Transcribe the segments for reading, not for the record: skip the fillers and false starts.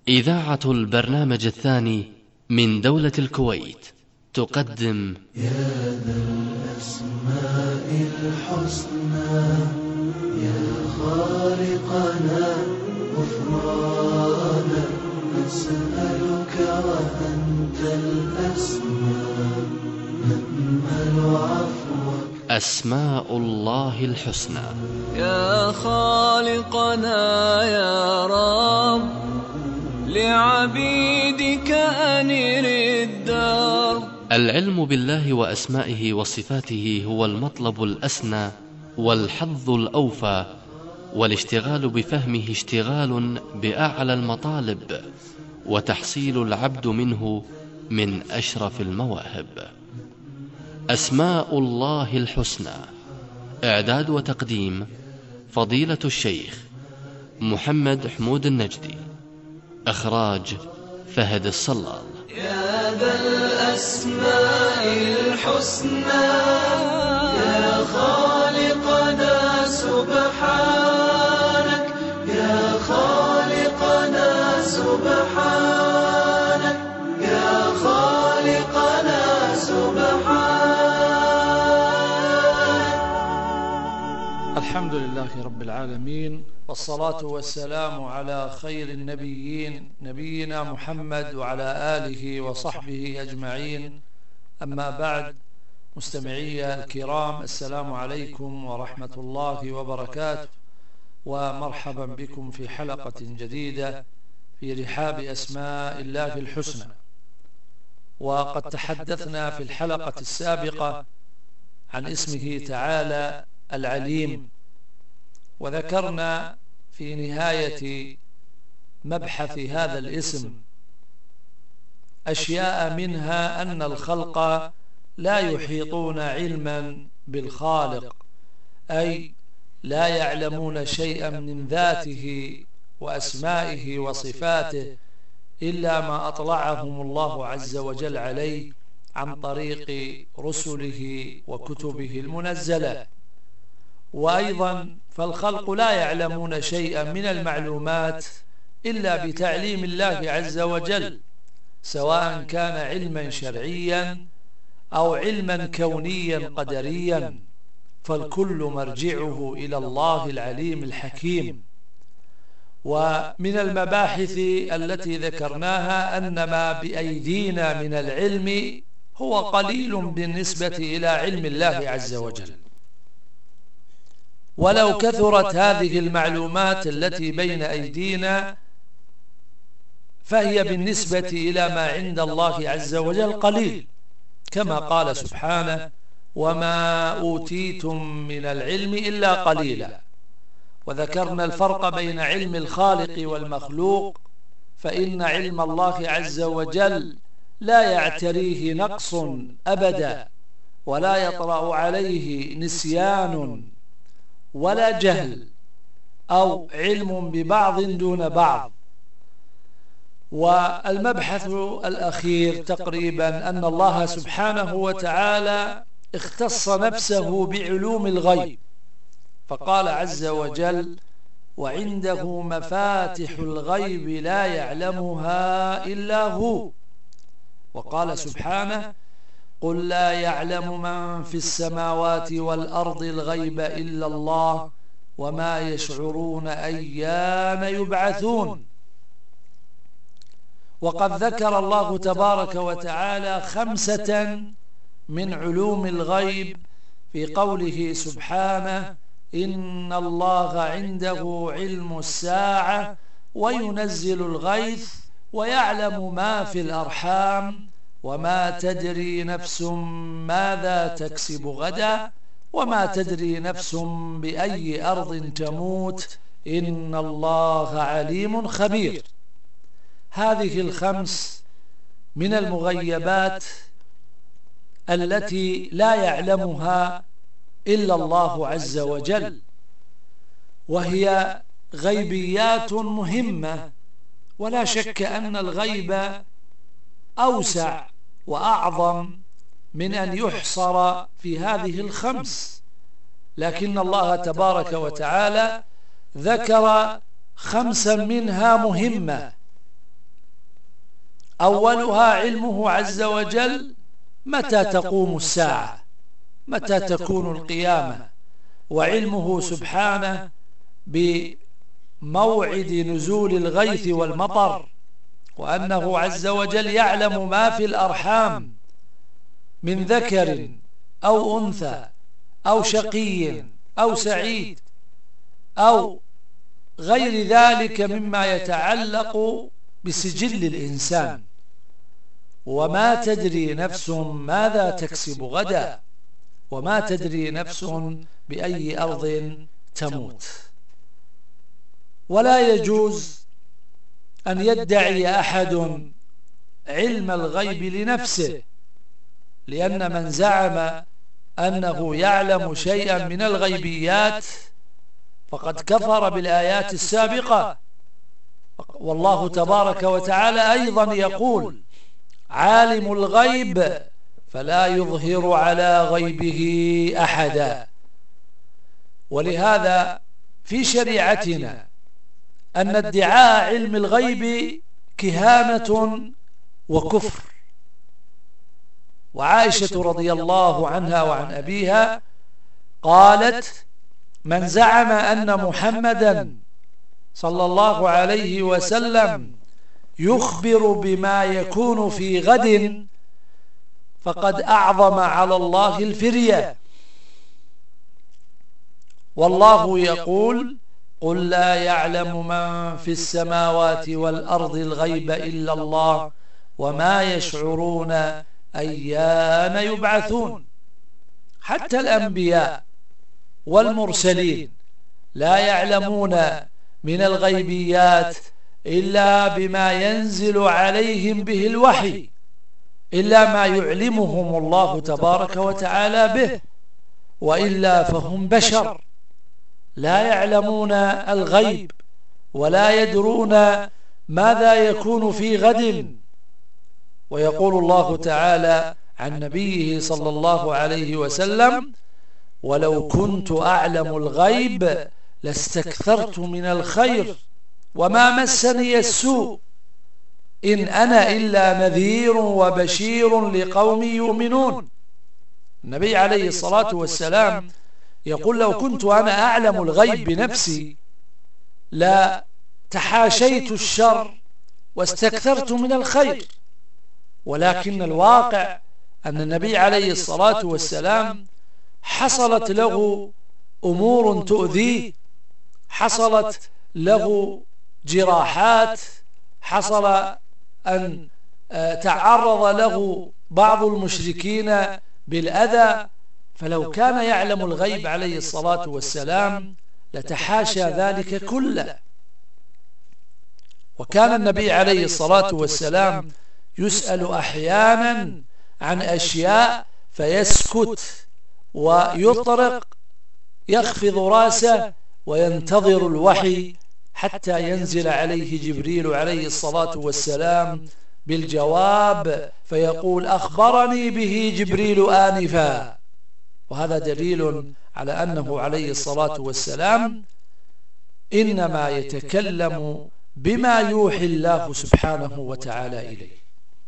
إذاعة البرنامج الثاني من دولة الكويت تقدم يا ذا الأسماء الحسنى يا خالقنا غفرانا نسألك وأنت الأسماء نأمل عفوك. أسماء الله الحسنى. يا خالقنا يا رب لعبيدك أنر الدار. العلم بالله وأسمائه وصفاته هو المطلب الأسنى والحظ الأوفى، والاشتغال بفهمه اشتغال بأعلى المطالب، وتحصيل العبد منه من أشرف المواهب. أسماء الله الحسنى، إعداد وتقديم فضيلة الشيخ محمد حمود النجدي، إخراج فهد الصلال. يا ذا الأسماء الحسنى يا خالقنا سبحانك، يا خالقنا سبحانك، يا خالقنا سبحانك. الحمد لله رب العالمين، والصلاة والسلام على خير النبيين نبينا محمد وعلى آله وصحبه أجمعين. أما بعد، مستمعي الكرام، السلام عليكم ورحمة الله وبركاته، ومرحبا بكم في حلقة جديدة في رحاب أسماء الله الحسنى. وقد تحدثنا في الحلقة السابقة عن اسمه تعالى العليم، وذكرنا في نهاية مبحث هذا الاسم أشياء، منها أن الخلق لا يحيطون علما بالخالق، أي لا يعلمون شيئا من ذاته وأسمائه وصفاته إلا ما أطلعهم الله عز وجل عليه عن طريق رسله وكتبه المنزلة. وأيضا فالخلق لا يعلمون شيئا من المعلومات إلا بتعليم الله عز وجل، سواء كان علما شرعيا أو علما كونيا قدريا، فالكل مرجعه إلى الله العليم الحكيم. ومن المباحث التي ذكرناها أن ما بأيدينا من العلم هو قليل بالنسبة إلى علم الله عز وجل، ولو كثرت هذه المعلومات التي بين أيدينا فهي بالنسبة إلى ما عند الله عز وجل قليل، كما قال سبحانه: وما أوتيتم من العلم إلا قليلا. وذكرنا الفرق بين علم الخالق والمخلوق، فإن علم الله عز وجل لا يعتريه نقص أبدا، ولا يطرأ عليه نسيان ولا جهل أو علم ببعض دون بعض. والمبحث الأخير تقريبا أن الله سبحانه وتعالى اختص نفسه بعلوم الغيب، فقال عز وجل: وعنده مفاتح الغيب لا يعلمها إلا هو. وقال سبحانه: قل لا يعلم من في السماوات والأرض الغيب إلا الله وما يشعرون أيان يبعثون. وقد ذكر الله تبارك وتعالى 5 من علوم الغيب في قوله سبحانه: إن الله عنده علم الساعة وينزل الغيث ويعلم ما في الأرحام وما تدري نفس ماذا تكسب غدا وما تدري نفس بأي أرض تموت إن الله عليم خبير. هذه 5 من المغيبات التي لا يعلمها إلا الله عز وجل، وهي غيبيات مهمة، ولا شك أن الغيب أوسع وأعظم من أن يحصر في هذه 5، لكن الله تبارك وتعالى ذكر 5 منها مهمة، أولها علمه عز وجل متى تقوم الساعة، متى تكون القيامة، وعلمه سبحانه بموعد نزول الغيث والمطر، وأنه عز وجل يعلم ما في الأرحام من ذكر أو أنثى أو شقي أو سعيد أو غير ذلك مما يتعلق بسجل الإنسان. وما تدري نفس ماذا تكسب غدا، وما تدري نفس بأي أرض تموت. ولا يجوز أن يدعي أحد علم الغيب لنفسه، لأن من زعم أنه يعلم شيئا من الغيبيات فقد كفر بالآيات السابقة. والله تبارك وتعالى أيضا يقول: عالم الغيب فلا يظهر على غيبه أحدا. ولهذا في شريعتنا أن ادعاء علم الغيب كهانة وكفر. وعائشة رضي الله عنها وعن أبيها قالت: من زعم أن محمدا صلى الله عليه وسلم يخبر بما يكون في غد فقد أعظم على الله الفرية. والله يقول: قل لا يعلم من في السماوات والأرض الغيب إلا الله وما يشعرون أيان يبعثون. حتى الأنبياء والمرسلين لا يعلمون من الغيبيات إلا بما ينزل عليهم به الوحي، إلا ما يعلمهم الله تبارك وتعالى به، وإلا فهم بشر لا يعلمون الغيب ولا يدرون ماذا يكون في غد. ويقول الله تعالى عن نبيه صلى الله عليه وسلم: ولو كنت أعلم الغيب لاستكثرت من الخير وما مسني السوء إن أنا إلا نذير وبشير لقوم يؤمنون. النبي عليه الصلاة والسلام يقول: لو كنت أنا أعلم الغيب بنفسي لا تحاشيت الشر واستكثرت من الخير. ولكن الواقع أن النبي عليه الصلاة والسلام حصلت له أمور تؤذيه، حصلت له جراحات، حصل أن تعرض له بعض المشركين بالأذى. فلو كان يعلم الغيب عليه الصلاة والسلام لتحاشى ذلك كله. وكان النبي عليه الصلاة والسلام يسأل أحيانا عن أشياء فيسكت ويطرق، يخفض راسه وينتظر الوحي حتى ينزل عليه جبريل عليه الصلاة والسلام بالجواب فيقول: أخبرني به جبريل آنفا. وهذا دليل على أنه عليه الصلاة والسلام إنما يتكلم بما يوحي الله سبحانه وتعالى إليه.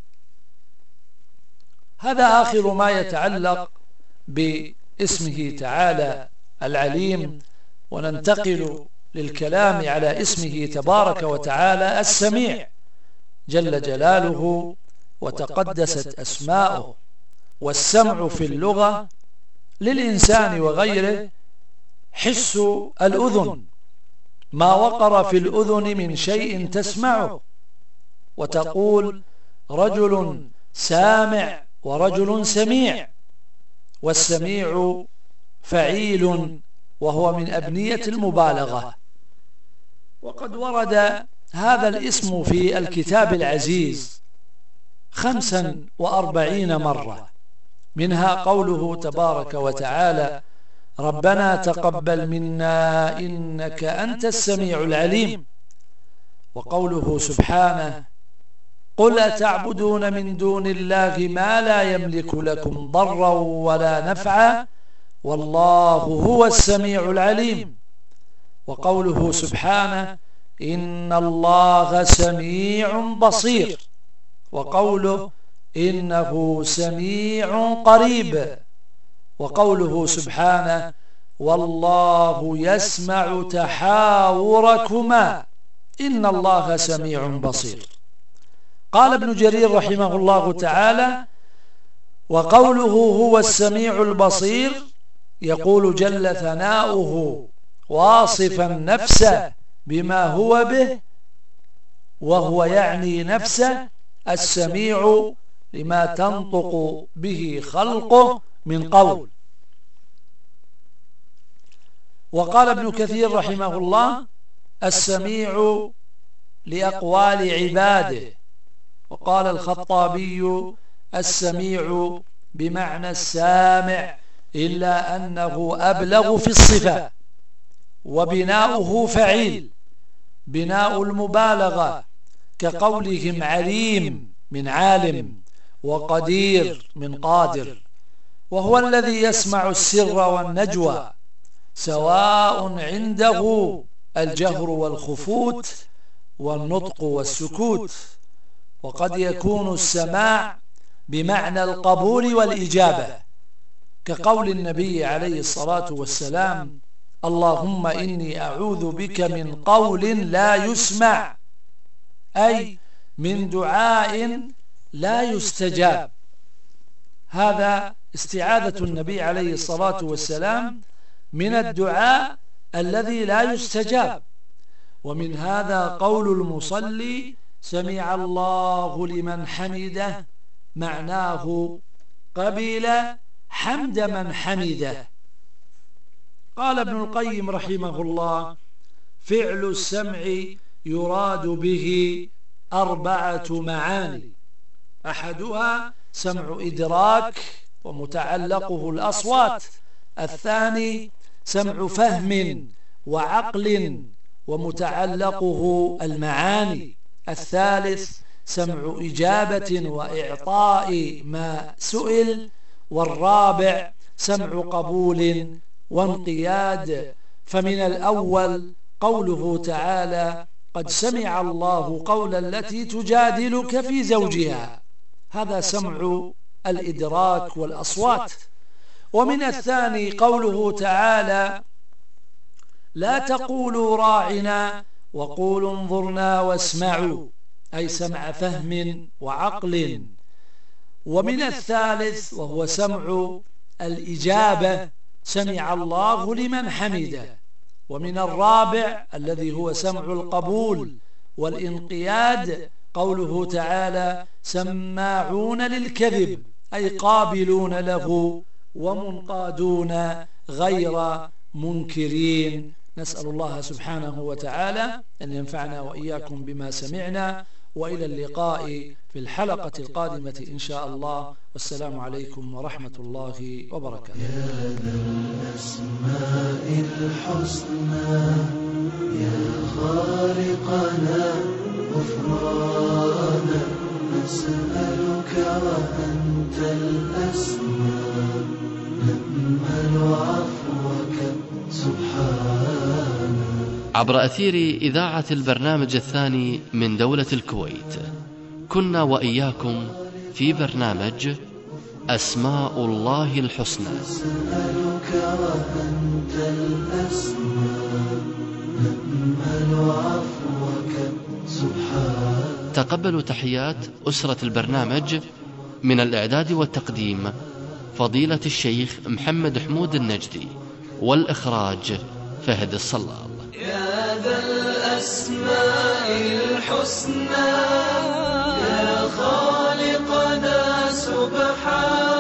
هذا آخر ما يتعلق باسمه تعالى العليم، وننتقل للكلام على اسمه تبارك وتعالى السميع جل جلاله وتقدست أسماؤه. والسمع في اللغة للإنسان وغيره حس الأذن، ما وقر في الأذن من شيء تسمعه، وتقول رجل سامع ورجل سميع. والسميع فعيل وهو من أبنية المبالغة. وقد ورد هذا الاسم في الكتاب العزيز 45 مرة، منها قوله تبارك وتعالى: ربنا تقبل منا إنك أنت السميع العليم. وقوله سبحانه: قل أتعبدون من دون الله ما لا يملك لكم ضرا ولا نفعا والله هو السميع العليم. وقوله سبحانه: إن الله سميع بصير. وقوله إنه سميع قريب، وقوله سبحانه والله يسمع تحاوركما إن الله سميع بصير. قال ابن جرير رحمه الله تعالى: وقوله هو السميع البصير يقول جل ثناؤه واصفا نفسه بما هو به، وهو يعني نفسه السميع لما تنطق به خلقه من قول. وقال ابن كثير رحمه الله: السميع لأقوال عباده. وقال الخطابي: السميع بمعنى السامع، إلا أنه أبلغ في الصفة، وبناؤه فعيل، بناء المبالغة، كقولهم عليم من عالم، وقدير من قادر. وهو الذي يسمع السر والنجوى، سواء عنده الجهر والخفوت والنطق والسكوت. وقد يكون السماع بمعنى القبول والإجابة، كقول النبي عليه الصلاة والسلام: اللهم إني أعوذ بك من قول لا يسمع، أي من دعاء لا يستجاب. هذا استعاذة النبي عليه الصلاة والسلام من الدعاء الذي لا يستجاب. ومن هذا قول المصلي: سمع الله لمن حمده، معناه قبل حمد من حمده. قال ابن القيم رحمه الله: فعل السمع يراد به 4 معاني، أحدها سمع إدراك ومتعلقه الأصوات، الثاني سمع فهم وعقل ومتعلقه المعاني، الثالث سمع إجابة وإعطاء ما سئل، والرابع سمع قبول وانقياد. فمن الأول قوله تعالى: قد سمع الله قول التي تجادلك في زوجها، هذا سمع الإدراك والأصوات. ومن الثاني قوله تعالى: لا تقولوا راعنا وقولوا انظرنا واسمعوا، أي سمع فهم وعقل. ومن الثالث وهو سمع الإجابة: سمع الله لمن حمده. ومن الرابع الذي هو سمع القبول والانقياد قوله تعالى: سماعون للكذب، أي قابلون له ومنقادون غير منكرين. نسأل الله سبحانه وتعالى أن ينفعنا وإياكم بما سمعنا، وإلى اللقاء في الحلقة القادمة إن شاء الله، والسلام عليكم ورحمة الله وبركاته. يا ذا الأسماء الحسنى، يا خالقنا غفرانا، نسألك وأنت الأسمى، نأمل عفوك سبحانه. عبر أثير إذاعة البرنامج الثاني من دولة الكويت، كنا وإياكم في برنامج أسماء الله الحسنى. نسألك وأنت الأسمى، نأمل عفوك سبحانه. تقبلوا تحيات أسرة البرنامج، من الإعداد والتقديم فضيلة الشيخ محمد حمود النجدي، والإخراج فهد الصلال. يا ذا الأسماء الحسنى، يا خالقنا سبحانه.